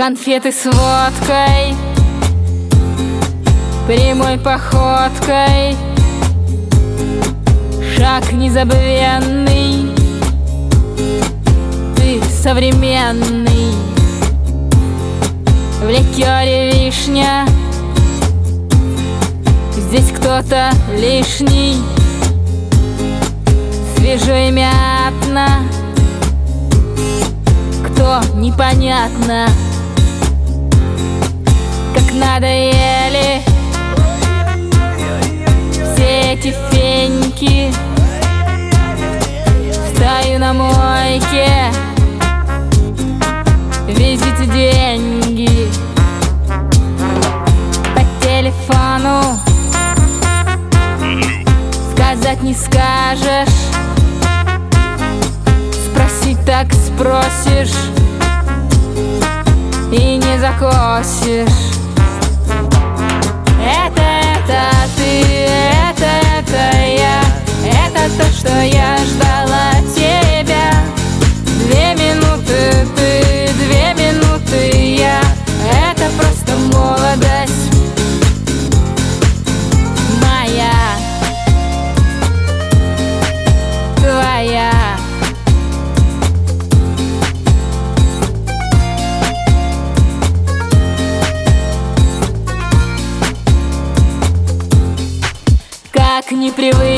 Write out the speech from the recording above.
конфеты с водкой, прямой походкой, шаг незабвенный, ты современный. В ликере вишня, здесь кто-то лишний, свежо и мятно, кто непонятно. Как надоели все эти феньки, стою на мойке, везите деньги по телефону, сказать не скажешь, спросить так спросишь и не закосишь. Это ты, это я, это то, что я ждала тебя. 2 минуты ты, 2 минуты я, это просто молодость моя, твоя. Как непривычно